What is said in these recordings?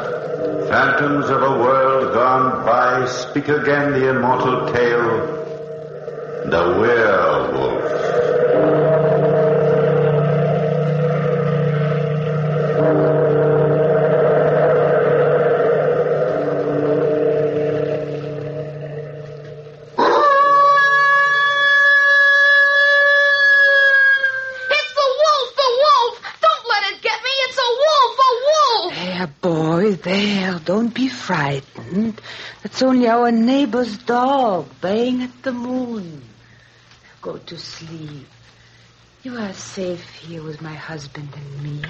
Phantoms of a world gone by, speak again the immortal tale, the werewolf. Don't be frightened. That's only our neighbor's dog baying at the moon. Go to sleep. You are safe here with my husband and me.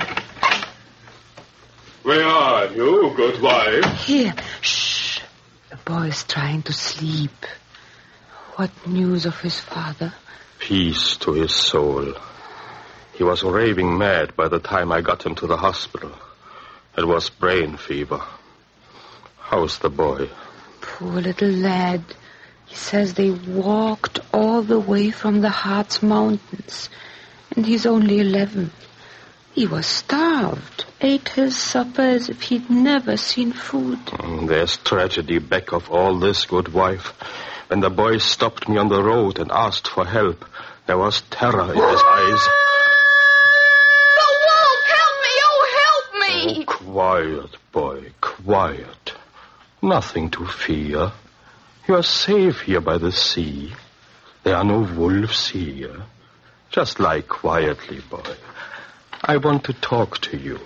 Where are you, good wife? Here. Shh. The boy's trying to sleep. What news of his father? Peace to his soul. He was raving mad by the time I got him to the hospital. It was brain fever. How's the boy? Poor little lad. He says they walked all the way from the Harz Mountains. And he's only 11. He was starved. Ate his supper as if he'd never seen food. There's tragedy back of all this, good wife. When the boy stopped me on the road and asked for help, there was terror in his eyes. The wolf! Help me! Oh, help me! Oh, quiet, boy, quiet. Nothing to fear. You are safe here by the sea. There are no wolves here. Just lie quietly, boy. I want to talk to you.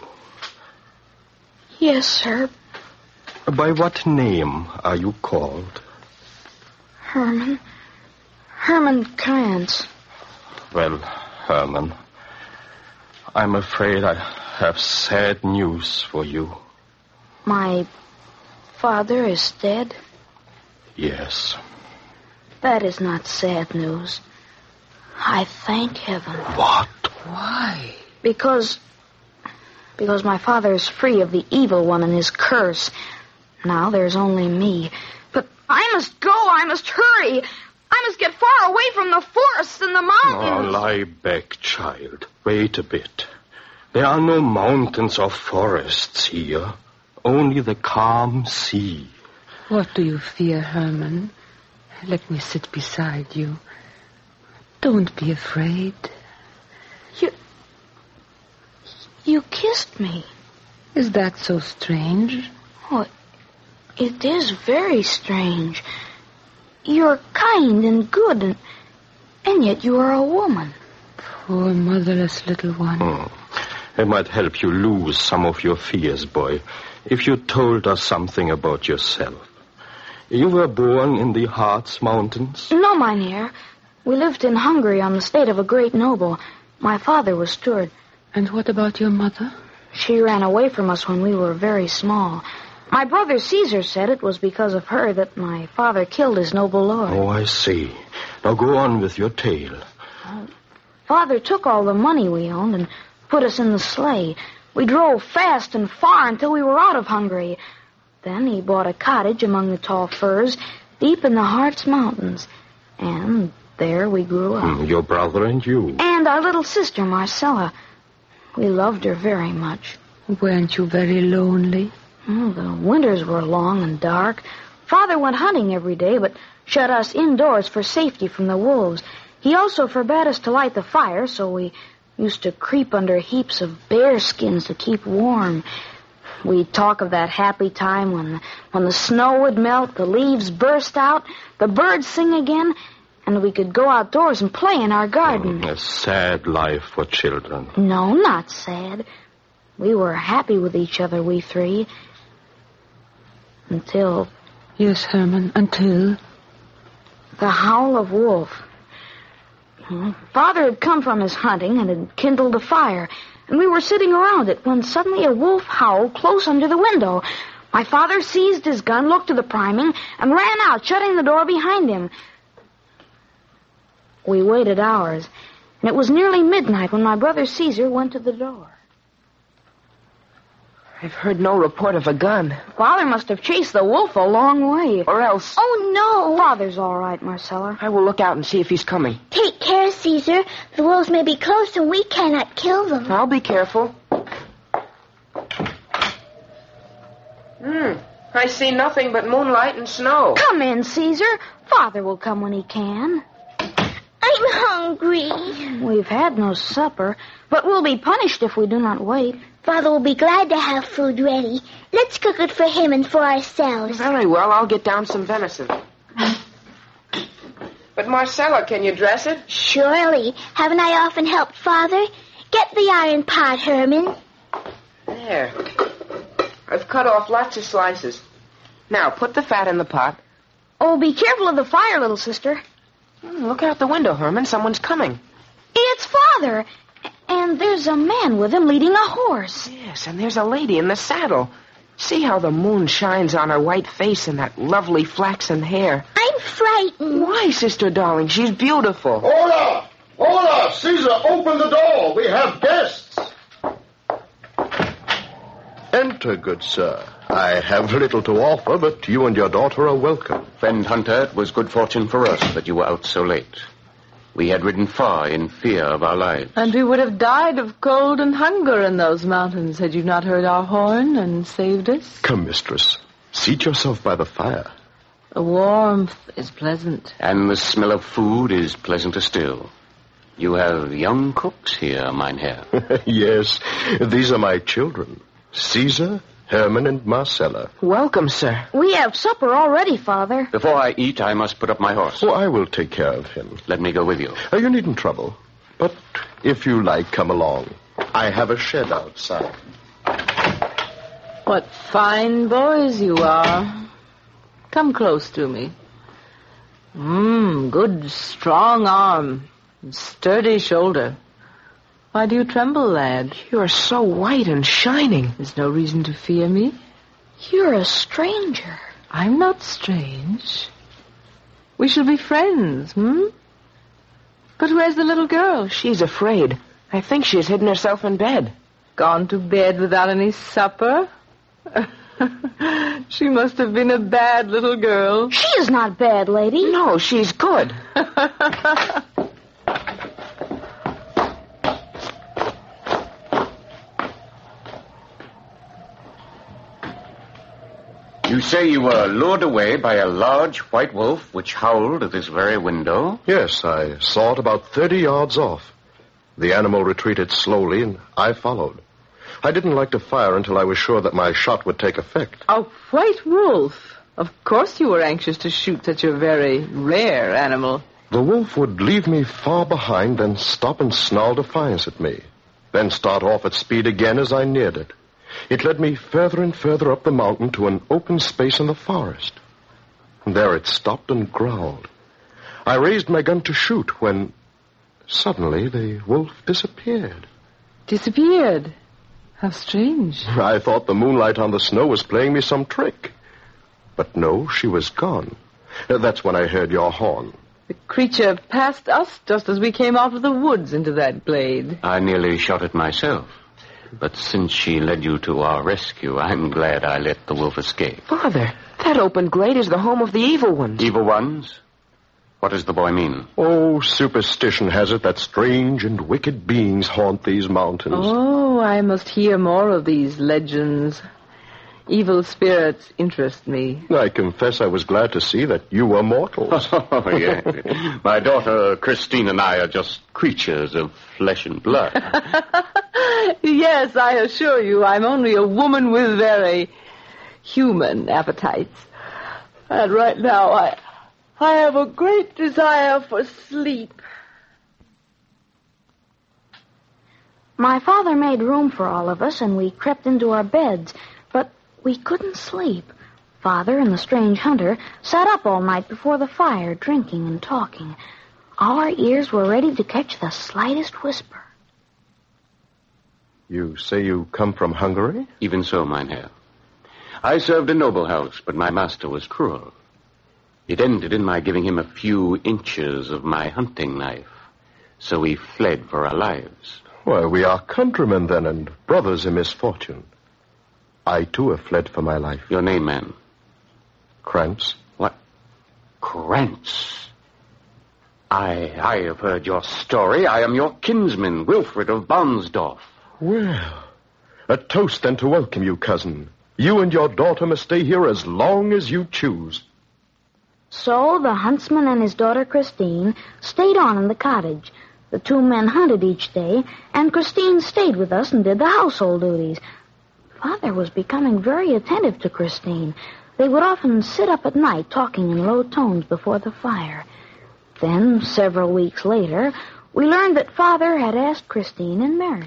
Yes, sir. By what name are you called? Herman. Herman Krantz. Well, Herman, I'm afraid I have sad news for you. My father is dead? Yes. That is not sad news. I thank heaven. What? Why? Because my father is free of the evil one and his curse. Now there's only me. But I must go. I must hurry. I must get far away from the forests and the mountains. Oh, lie back, child. Wait a bit. There are no mountains or forests here. Only the calm sea. What do you fear, Herman? Let me sit beside you. Don't be afraid. You kissed me. Is that so strange? Oh, it is very strange. You're kind and good, and yet you are a woman. Poor motherless little one. It might help you lose some of your fears, boy, if you told us something about yourself. You were born in the Harz Mountains? No, mynheer. We lived in Hungary on the estate of a great noble. My father was steward. And what about your mother? She ran away from us when we were very small. My brother Caesar said it was because of her that my father killed his noble lord. Oh, I see. Now go on with your tale. Father took all the money we owned and put us in the sleigh. We drove fast and far until we were out of Hungary. Then he bought a cottage among the tall firs deep in the Harz Mountains. And there we grew up. Your brother and you. And our little sister, Marcella. We loved her very much. Weren't you very lonely? The winters were long and dark. Father went hunting every day, but shut us indoors for safety from the wolves. He also forbade us to light the fire, so we used to creep under heaps of bear skins to keep warm. We'd talk of that happy time when the snow would melt, the leaves burst out, the birds sing again, and we could go outdoors and play in our garden. A sad life for children. No, not sad. We were happy with each other, we three. Until... Yes, Herman, until... The howl of wolf. Father had come from his hunting and had kindled a fire, and we were sitting around it when suddenly a wolf howled close under the window. My father seized his gun, looked to the priming, and ran out, shutting the door behind him. We waited hours, and it was nearly midnight when my brother Caesar went to the door. I've heard no report of a gun. Father must have chased the wolf a long way. Or else... Oh, no! Father's all right, Marcella. I will look out and see if he's coming. Take care, Caesar. The wolves may be close and we cannot kill them. I'll be careful. I see nothing but moonlight and snow. Come in, Caesar. Father will come when he can. I'm hungry. We've had no supper, but we'll be punished if we do not wait. Father will be glad to have food ready. Let's cook it for him and for ourselves. Very well, I'll get down some venison. But Marcella, can you dress it? Surely. Haven't I often helped Father? Get the iron pot, Herman. There. I've cut off lots of slices. Now, put the fat in the pot. Oh, be careful of the fire, little sister. Look out the window, Herman. Someone's coming. It's Father. And there's a man with him leading a horse. Yes, and there's a lady in the saddle. See how the moon shines on her white face and that lovely flaxen hair. I'm frightened. Why, sister darling? She's beautiful. Hola! Hola! Caesar, open the door. We have guests. Enter, good sir. I have little to offer, but you and your daughter are welcome. Friend Hunter, it was good fortune for us that you were out so late. We had ridden far in fear of our lives. And we would have died of cold and hunger in those mountains had you not heard our horn and saved us. Come, mistress. Seat yourself by the fire. The warmth is pleasant. And the smell of food is pleasanter still. You have young cooks here, Mynheer. Yes, these are my children. Caesar, Herman, and Marcella. Welcome, sir. We have supper already, Father. Before I eat, I must put up my horse. Oh, I will take care of him. Let me go with you. You needn't trouble. But if you like, come along. I have a shed outside. What fine boys you are. Come close to me. Good strong arm. Sturdy shoulder. Why do you tremble, lad? You're so white and shining. There's no reason to fear me. You're a stranger. I'm not strange. We shall be friends, But where's the little girl? She's afraid. I think she's hidden herself in bed. Gone to bed without any supper? She must have been a bad little girl. She is not bad, lady. No, she's good. You say you were lured away by a large white wolf which howled at this very window? Yes, I saw it about 30 yards off. The animal retreated slowly, and I followed. I didn't like to fire until I was sure that my shot would take effect. A white wolf? Of course you were anxious to shoot such a very rare animal. The wolf would leave me far behind, then stop and snarl defiance at me, then start off at speed again as I neared it. It led me further and further up the mountain to an open space in the forest. There it stopped and growled. I raised my gun to shoot when suddenly the wolf disappeared. Disappeared? How strange. I thought the moonlight on the snow was playing me some trick. But no, she was gone. That's when I heard your horn. The creature passed us just as we came out of the woods into that glade. I nearly shot it myself. But since she led you to our rescue, I'm glad I let the wolf escape. Father, that open glade is the home of the evil ones. Evil ones? What does the boy mean? Oh, superstition has it that strange and wicked beings haunt these mountains. Oh, I must hear more of these legends. Evil spirits interest me. I confess I was glad to see that you were mortals. Oh, yes. My daughter Christine and I are just creatures of flesh and blood. Yes, I assure you, I'm only a woman with very human appetites. And right now, I have a great desire for sleep. My father made room for all of us, and we crept into our beds, but we couldn't sleep. Father and the strange hunter sat up all night before the fire, drinking and talking. Our ears were ready to catch the slightest whisper. You say you come from Hungary? Even so, Mynheer. I served a noble house, but my master was cruel. It ended in my giving him a few inches of my hunting knife. So we fled for our lives. Well, we are countrymen then, and brothers in misfortune. I, too, have fled for my life. Your name, man? Krantz. What? Krantz? I have heard your story. I am your kinsman, Wilfred of Bonsdorf. Well, a toast then to welcome you, cousin. You and your daughter must stay here as long as you choose. So the huntsman and his daughter Christine stayed on in the cottage. The two men hunted each day, and Christine stayed with us and did the household duties. Father was becoming very attentive to Christine. They would often sit up at night talking in low tones before the fire. Then, several weeks later, we learned that Father had asked Christine in marriage.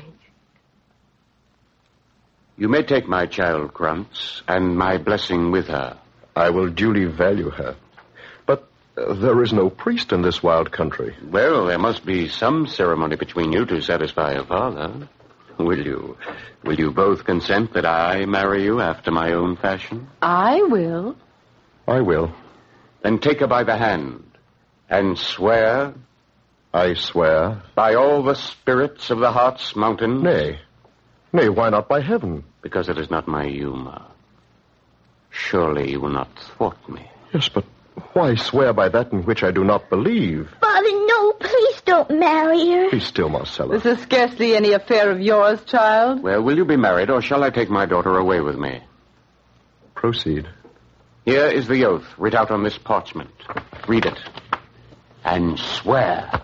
You may take my child, Krantz, and my blessing with her. I will duly value her. But there is no priest in this wild country. Well, there must be some ceremony between you to satisfy your father. Will you both consent that I marry you after my own fashion? I will. I will. Then take her by the hand and swear. I swear. By all the spirits of the Hartz Mountain. Nay, why not by heaven? Because it is not my humor. Surely you will not thwart me. Yes, but why swear by that in which I do not believe? Father, no, please don't marry her. Be still, Marcella. This is scarcely any affair of yours, child. Well, will you be married, or shall I take my daughter away with me? Proceed. Here is the oath writ out on this parchment. Read it. And swear.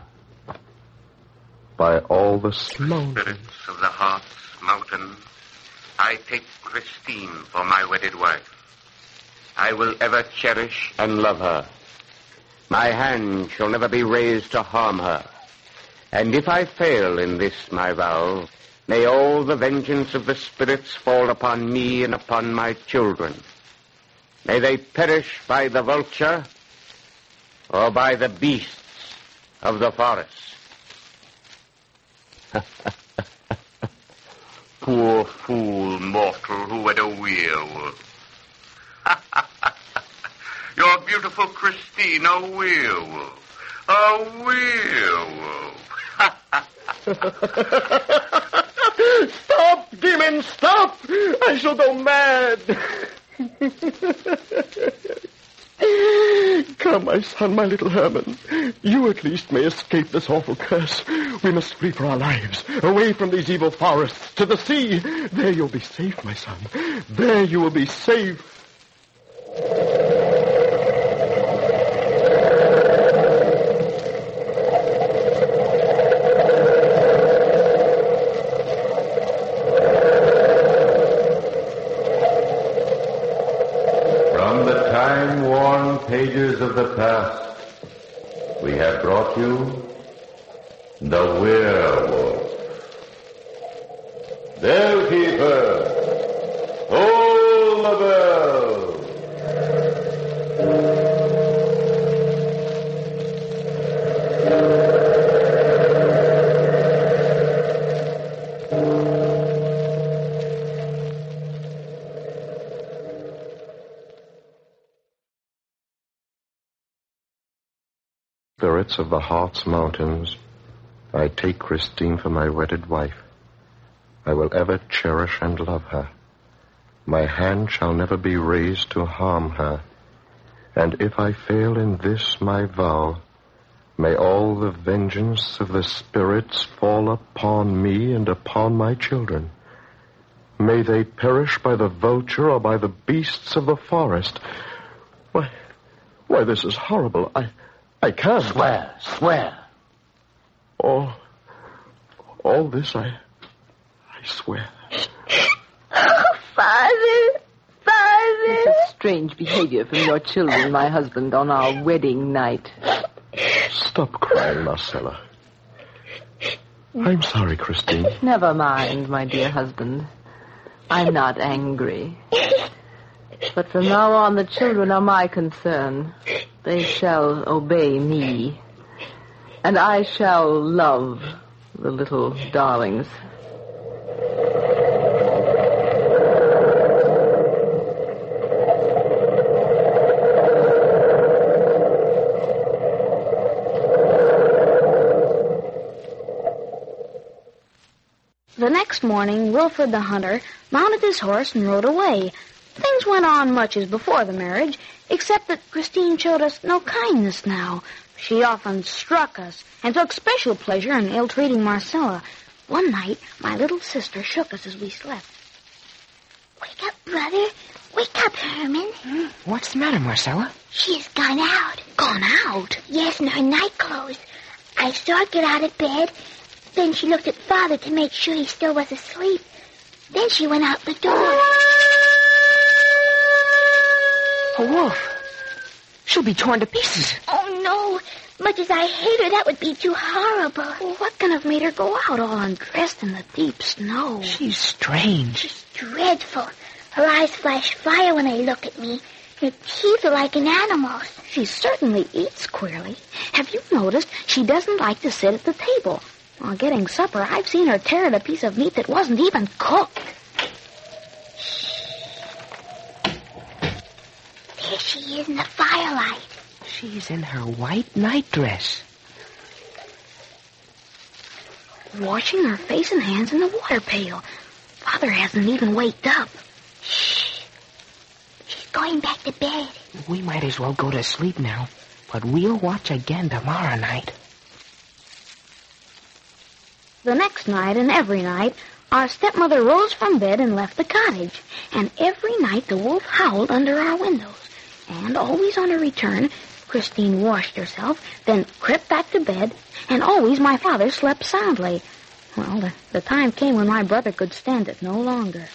By all the spirits of the Hartz Mountain, I take Christine for my wedded wife. I will ever cherish and love her. My hand shall never be raised to harm her. And if I fail in this my vow, may all the vengeance of the spirits fall upon me and upon my children. May they perish by the vulture or by the beasts of the forest. Poor fool mortal who wed a werewolf. Your beautiful Christine, a werewolf. A werewolf. Stop, demon, stop! I shall go mad. Come, my son, my little Herman. You at least may escape this awful curse. We must flee for our lives, away from these evil forests, to the sea. There you'll be safe, my son. There you will be safe. From the time-worn pages of the past, we have brought you the werewolf. Bellkeeper, toll the bell. Spirits of the Hartz Mountains, I take Christine for my wedded wife. I will ever cherish and love her. My hand shall never be raised to harm her. And if I fail in this my vow, may all the vengeance of the spirits fall upon me and upon my children. May they perish by the vulture or by the beasts of the forest. Why, this is horrible. I can't. Swear. All this I swear. Father. This is strange behavior from your children, my husband, on our wedding night. Stop crying, Marcella. I'm sorry, Christine. Never mind, my dear husband. I'm not angry. But from now on, the children are my concern. They shall obey me. And I shall love the little darlings. The next morning, Wilfred the hunter mounted his horse and rode away. Things went on much as before the marriage, except that Christine showed us no kindness now. She often struck us and took special pleasure in ill-treating Marcella. One night, my little sister shook us as we slept. Wake up, brother. Wake up, Herman. What's the matter, Marcella? She's gone out. Gone out? Yes, in her night clothes. I saw her get out of bed. Then she looked at Father to make sure he still was asleep. Then she went out the door. A wolf. She'll be torn to pieces. Oh, no. Much as I hate her, that would be too horrible. Well, what can have made her go out all undressed in the deep snow? She's strange. She's dreadful. Her eyes flash fire when they look at me. Her teeth are like an animal's. She certainly eats queerly. Have you noticed she doesn't like to sit at the table? While getting supper, I've seen her tear at a piece of meat that wasn't even cooked. There she is in the firelight. She's in her white nightdress. Washing her face and hands in the water pail. Father hasn't even waked up. Shh. She's going back to bed. We might as well go to sleep now, but we'll watch again tomorrow night. The next night and every night, our stepmother rose from bed and left the cottage. And every night the wolf howled under our windows. And always on her return, Christine washed herself, then crept back to bed, and always my father slept soundly. Well, the time came when my brother could stand it no longer.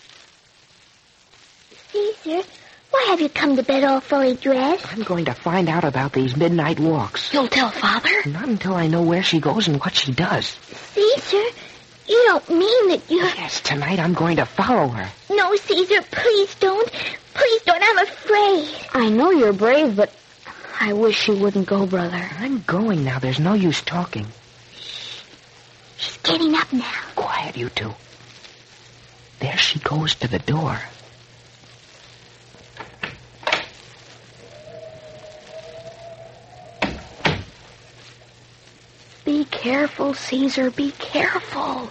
Caesar, why have you come to bed all fully dressed? I'm going to find out about these midnight walks. You'll tell Father? Not until I know where she goes and what she does. Caesar, you don't mean that you're... Yes, tonight I'm going to follow her. No, Caesar, please don't. Please don't. I'm afraid. I know you're brave, but I wish you wouldn't go, brother. I'm going now. There's no use talking. She's getting up now. Quiet, you two. There she goes to the door. Be careful, Caesar. Be careful.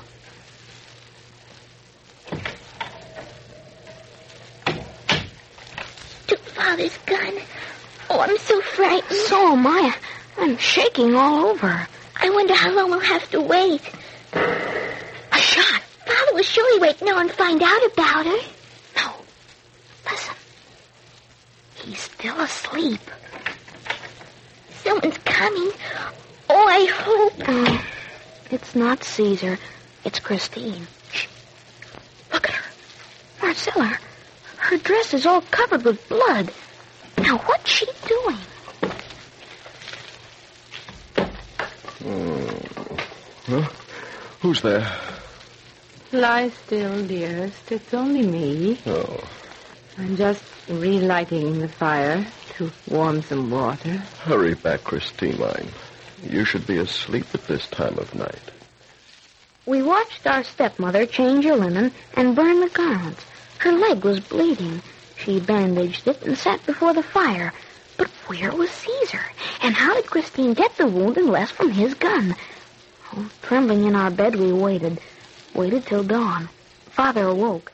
Took Father's gun. Oh, I'm so frightened. So am I. I'm shaking all over. I wonder how long we'll have to wait. A shot. Father will surely wake now and find out about her. No. Listen. He's still asleep. Someone's coming. Oh, I hope. It's not Caesar. It's Christine. Shh. Look at her. Marcella, her dress is all covered with blood. Now, what's she doing? Huh? Who's there? Lie still, dearest. It's only me. Oh. I'm just relighting the fire to warm some water. Hurry back, Christine mine. You should be asleep at this time of night. We watched our stepmother change her linen and burn the garments. Her leg was bleeding. She bandaged it and sat before the fire. But where was Caesar? And how did Christine get the wound unless from his gun? Oh, trembling in our bed, we waited. Waited till dawn. Father awoke.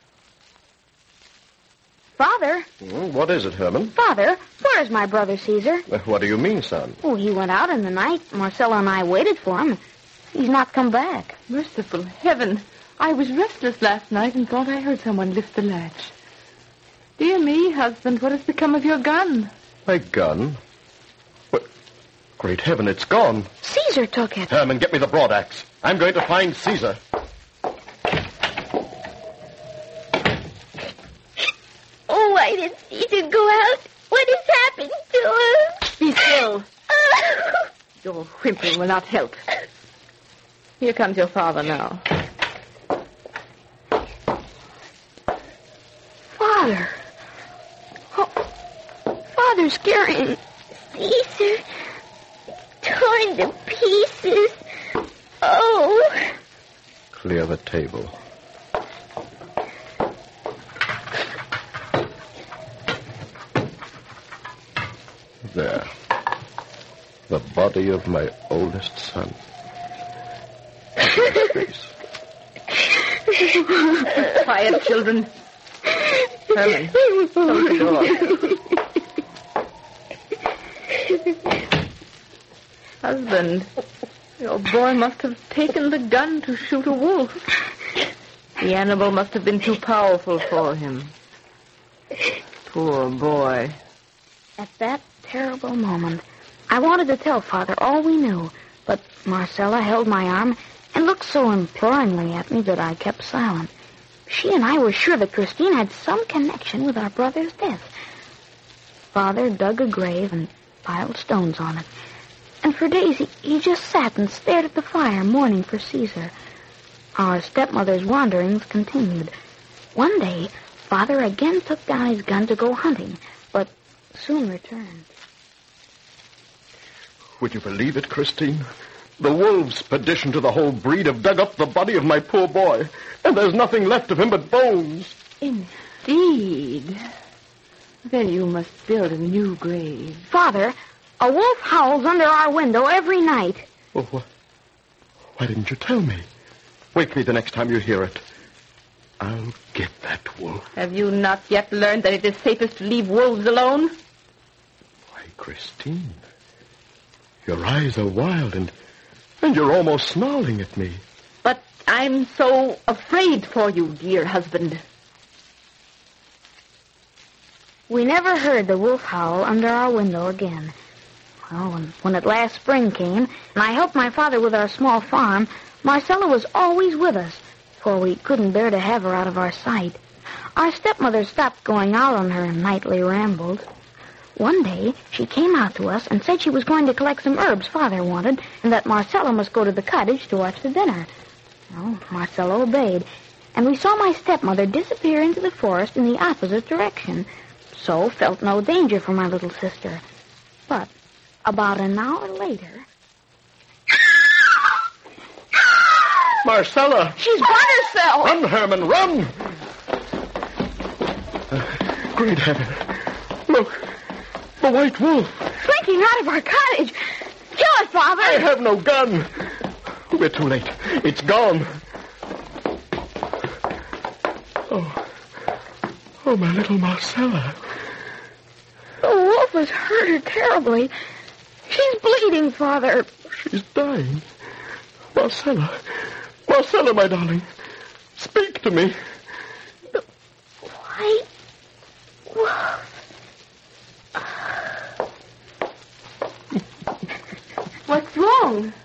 Father? What is it, Herman? Father, where is my brother Caesar? What do you mean, son? Oh, he went out in the night. Marcella and I waited for him. He's not come back. Merciful heaven. I was restless last night and thought I heard someone lift the latch. Dear me, husband, what has become of your gun? My gun? What? Great heaven, it's gone. Caesar took it. Herman, get me the broadaxe. I'm going to find Caesar. Oh, why did Caesar go out? What has happened to her? Be still. Your whimpering will not help. Here comes your father now. Father. Oh, Father's carrying Caesar, torn to pieces. Oh. Clear the table. There. The body of my oldest son. Face. Quiet, children. Herman, close the door. Husband, your boy must have taken the gun to shoot a wolf. The animal must have been too powerful for him. Poor boy. At that terrible moment, I wanted to tell Father all we knew, but Marcella held my arm and looked so imploringly at me that I kept silent. She and I were sure that Christine had some connection with our brother's death. Father dug a grave and piled stones on it. And for days he just sat and stared at the fire, mourning for Caesar. Our stepmother's wanderings continued. One day, Father again took down his gun to go hunting, but soon returned. Would you believe it, Christine? The wolves, perdition to the whole breed, have dug up the body of my poor boy, and there's nothing left of him but bones. Indeed. Then you must build a new grave. Father, a wolf howls under our window every night. Oh, why didn't you tell me? Wake me the next time you hear it. I'll get that wolf. Have you not yet learned that it is safest to leave wolves alone? Why, Christine, your eyes are wild and you're almost snarling at me. But I'm so afraid for you, dear husband. We never heard the wolf howl under our window again. Well, when at last spring came, and I helped my father with our small farm, Marcella was always with us, for we couldn't bear to have her out of our sight. Our stepmother stopped going out on her nightly rambles. One day, she came out to us and said she was going to collect some herbs Father wanted, and that Marcella must go to the cottage to watch the dinner. Well, Marcella obeyed, and we saw my stepmother disappear into the forest in the opposite direction, so felt no danger for my little sister. But about an hour later... Marcella! She's got herself! Run, Herman, run! Great heaven. Look, the white wolf. Slinking out of our cottage. Kill it, Father! I have no gun. We're too late. It's gone. Oh, my little Marcella. The wolf has hurt her terribly. She's bleeding, Father. She's dying. Marcella, my darling. Speak to me. The white wolf. What's wrong?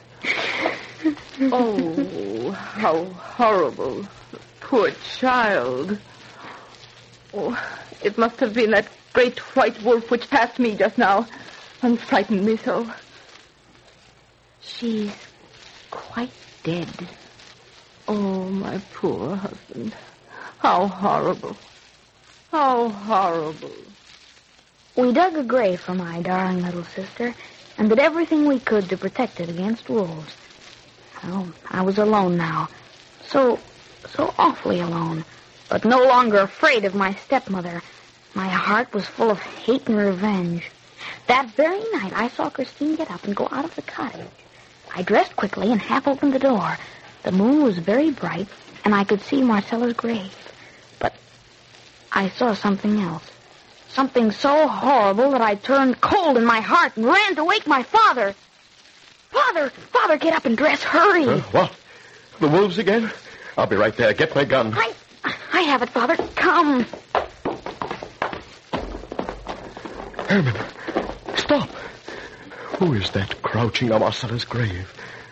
Oh, how horrible. Poor child. Oh, it must have been that great white wolf which passed me just now and frightened me so. She's quite dead. Oh, my poor husband. How horrible. How horrible. We dug a grave for my darling little sister and did everything we could to protect it against wolves. Well, I was alone now. So awfully alone, but no longer afraid of my stepmother. My heart was full of hate and revenge. That very night, I saw Christine get up and go out of the cottage. I dressed quickly and half opened the door. The moon was very bright, and I could see Marcella's grave. But I saw something else. Something so horrible that I turned cold in my heart and ran to wake my father. Father, get up and dress. Hurry. What? The wolves again? I'll be right there. Get my gun. I have it, Father. Come. Herman, stop. Who is that crouching on Marcella's grave?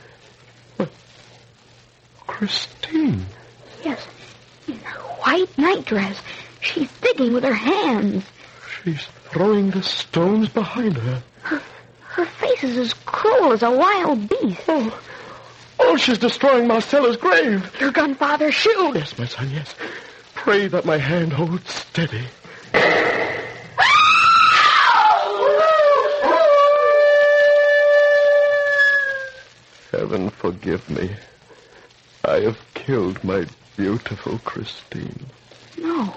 Christine. Yes, in her white nightdress. She's digging with her hands. She's throwing the stones behind her. Her face is as cruel as a wild beast. Oh, she's destroying Marcella's grave. Your gun, Father, shoot. Yes, my son, yes. Pray that my hand holds steady. Heaven forgive me. I have killed my beautiful Christine. No,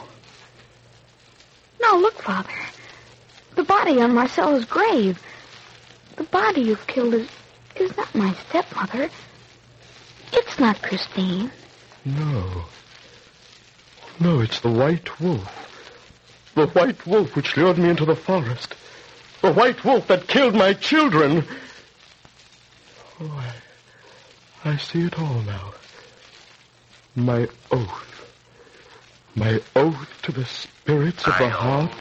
look, Father. The body on Marcella's grave. The body you've killed is not my stepmother. It's not Christine. No, it's the white wolf. The white wolf which lured me into the forest. The white wolf that killed my children. Oh, I see it all now. My oath to the spirits of the heart